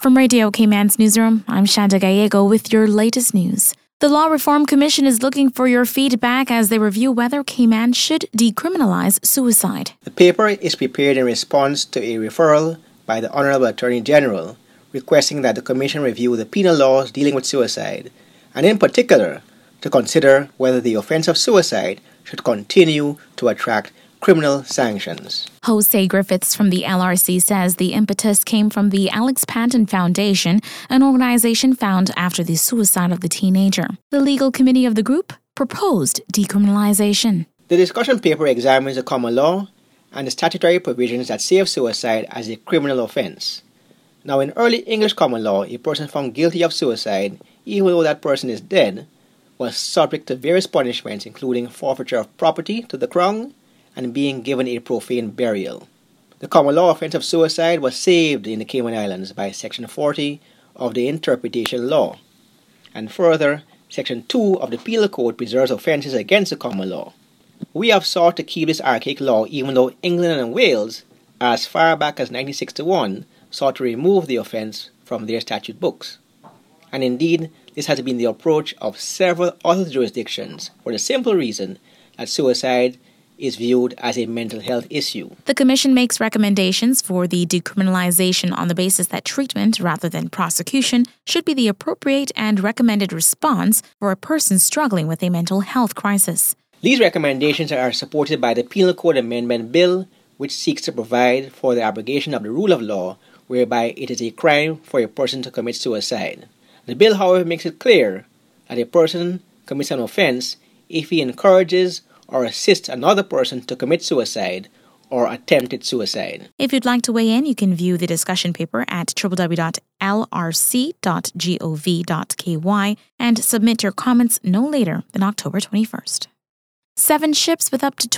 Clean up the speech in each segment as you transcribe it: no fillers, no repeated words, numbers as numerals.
From Radio Cayman's newsroom, I'm Shanda Gallego with your latest news. The Law Reform Commission is looking for your feedback as they review whether Cayman should decriminalize suicide. The paper is prepared in response to a referral by the Honorable Attorney General requesting that the Commission review the penal laws dealing with suicide, and in particular, to consider whether the offense of suicide should continue to attract criminal sanctions. Jose Griffiths from the LRC says the impetus came from the Alex Panton Foundation, an organization found after the suicide of the teenager. The legal committee of the group proposed decriminalization. The discussion paper examines the common law and the statutory provisions that save suicide as a criminal offense. Now, in early English common law, a person found guilty of suicide, even though that person is dead, was subject to various punishments, including forfeiture of property to the crown and being given a profane burial. The common law offense of suicide was saved in the Cayman Islands by Section 40 of the Interpretation Law. And further, Section 2 of the Penal Code preserves offences against the common law. We have sought to keep this archaic law even though England and Wales, as far back as 1961, sought to remove the offence from their statute books. And indeed, this has been the approach of several other jurisdictions for the simple reason that suicide is viewed as a mental health issue. The Commission makes recommendations for the decriminalization on the basis that treatment, rather than prosecution, should be the appropriate and recommended response for a person struggling with a mental health crisis. These recommendations are supported by the Penal Code Amendment Bill, which seeks to provide for the abrogation of the rule of law whereby it is a crime for a person to commit suicide. The bill, however, makes it clear that a person commits an offense if he encourages or assists another person to commit suicide or attempted suicide. If you'd like to weigh in, you can view the discussion paper at www.lrc.gov.ky and submit your comments no later than October 21st. 7 ships with up to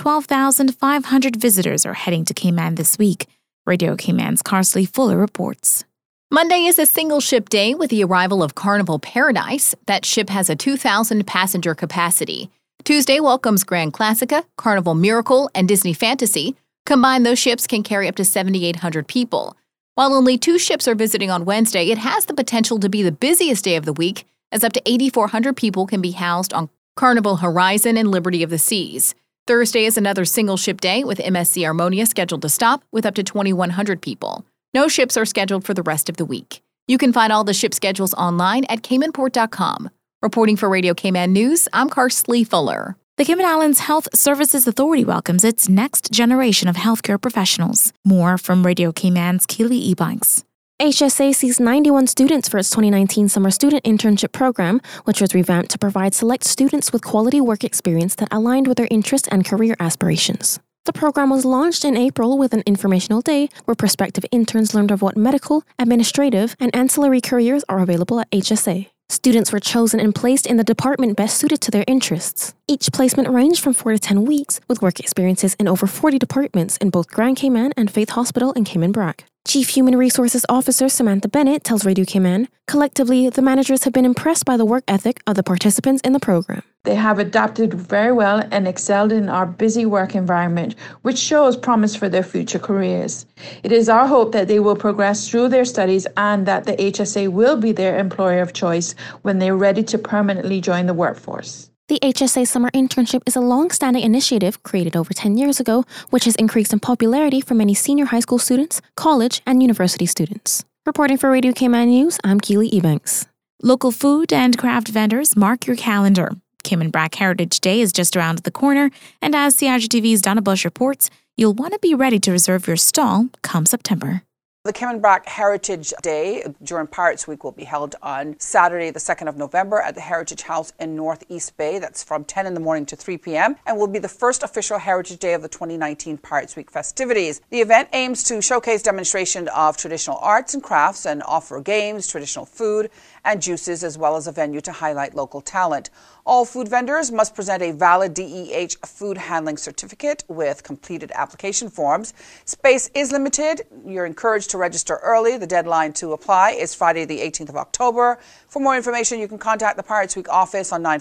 12,500 visitors are heading to Cayman this week. Radio Cayman's Carsley Fuller reports. Monday is a single ship day with the arrival of Carnival Paradise. That ship has a 2,000 passenger capacity. Tuesday welcomes Grand Classica, Carnival Miracle, and Disney Fantasy. Combined, those ships can carry up to 7,800 people. While only 2 ships are visiting on Wednesday, it has the potential to be the busiest day of the week, as up to 8,400 people can be housed on Carnival Horizon and Liberty of the Seas. Thursday is another single ship day with MSC Harmonia scheduled to stop with up to 2,100 people. No ships are scheduled for the rest of the week. You can find all the ship schedules online at caymanport.com. Reporting for Radio Cayman News, I'm Carsley Fuller. The Cayman Islands Health Services Authority welcomes its next generation of healthcare professionals. More from Radio Cayman's Keely Ebanks. HSA sees 91 students for its 2019 Summer Student Internship Program, which was revamped to provide select students with quality work experience that aligned with their interests and career aspirations. The program was launched in April with an informational day where prospective interns learned of what medical, administrative, and ancillary careers are available at HSA. Students were chosen and placed in the department best suited to their interests. Each placement ranged from 4 to 10 weeks, with work experiences in over 40 departments in both Grand Cayman and Faith Hospital in Cayman Brac. Chief Human Resources Officer Samantha Bennett tells Radio Cayman, collectively, the managers have been impressed by the work ethic of the participants in the program. They have adapted very well and excelled in our busy work environment, which shows promise for their future careers. It is our hope that they will progress through their studies and that the HSA will be their employer of choice when they're ready to permanently join the workforce. The HSA Summer Internship is a long-standing initiative created over 10 years ago, which has increased in popularity for many senior high school students, college, and university students. Reporting for Radio Cayman News, I'm Keely Ebanks. Local food and craft vendors, mark your calendar. Cayman Brac Heritage Day is just around the corner, and as CIGTV's Donna Bush reports, you'll want to be ready to reserve your stall come September. The Cayman Brac Heritage Day during Pirates Week will be held on Saturday, the 2nd of November at the Heritage House in Northeast Bay. That's from 10 in the morning to 3 p.m. and will be the first official Heritage Day of the 2019 Pirates Week festivities. The event aims to showcase demonstration of traditional arts and crafts and offer games, traditional food, and juices, as well as a venue to highlight local talent. All food vendors must present a valid DEH food handling certificate with completed application forms. Space is limited. You're encouraged to register early. The deadline to apply is Friday, the 18th of October. For more information, you can contact the Pirates Week office on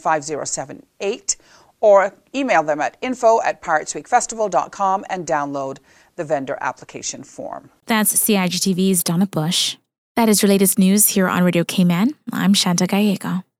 949-5078 or email them at info@piratesweekfestival.com and download the vendor application form. That's CIGTV's Donna Bush. That is your latest news here on Radio Cayman. I'm Shanta Gallego.